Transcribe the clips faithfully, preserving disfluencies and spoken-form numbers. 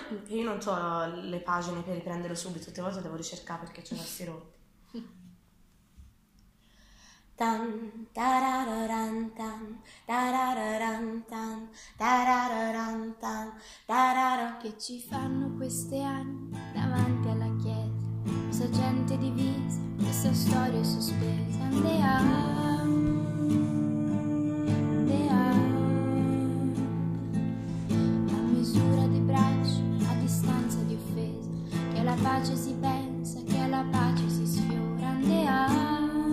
Io non ho le pagine per riprenderlo subito, tutte le volte devo ricercare perché c'è tassi rotti. Tan tarararan tan tarararan tan tarararan tan tarara. Che ci fanno queste anime davanti alla chiesa, questa gente divisa, questa storia sospesa. Andiamo, andiamo, a misura di braccio, a distanza di offesa, che alla pace si pensa, che alla pace si sfiora. Andiamo.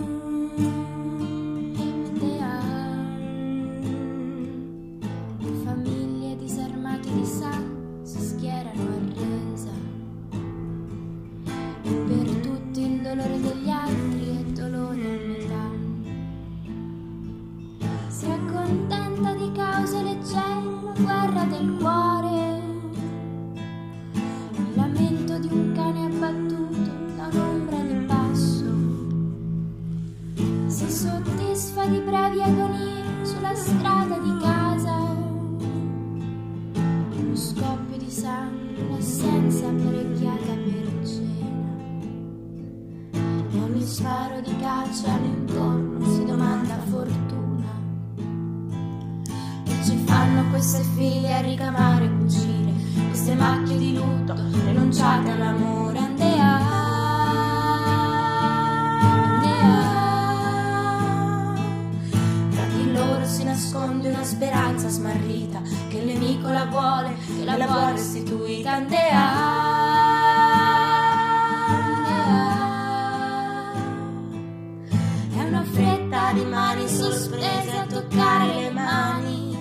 Di sangue si schierano a resa, e per tutti il dolore degli altri è dolore a metà. Si accontenta di cause leggere la guerra del cuore, il lamento di un cane abbattuto da un'ombra di passo. Si soddisfa di brevi agonie sulla strada di casa, scoppio di sangue, un'assenza apparecchiata per cena, e ogni sparo di caccia all'intorno si domanda fortuna. E ci fanno queste figlie a ricamare e cucire, queste macchie di lutto rinunciate all'amore. Andiamo, andiamo, tra di loro si nasconde una speranza smarrita, che il nemico la vuole, che la vuole restituita. Andiamo, è una fretta di mani sospese a toccare le mani,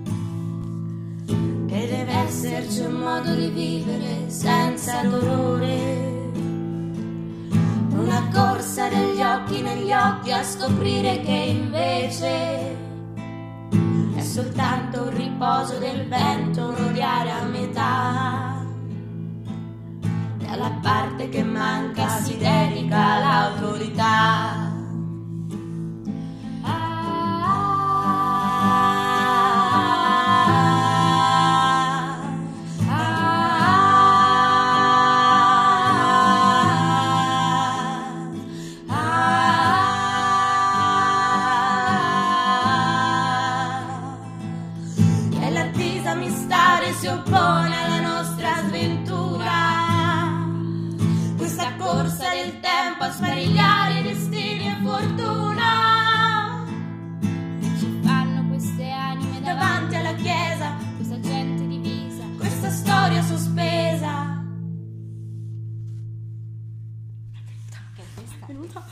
che deve esserci un modo di vivere senza dolore, una corsa degli occhi negli occhi a scoprire che invece è soltanto un riposo del vento, un odiare a metà. Dalla parte che manca si dedica l'autorità. Si oppone alla nostra sventura, questa corsa del tempo a sparigliare destini e fortuna. Ci fanno queste anime davanti alla chiesa, questa gente divisa, questa storia sospesa. È venuta.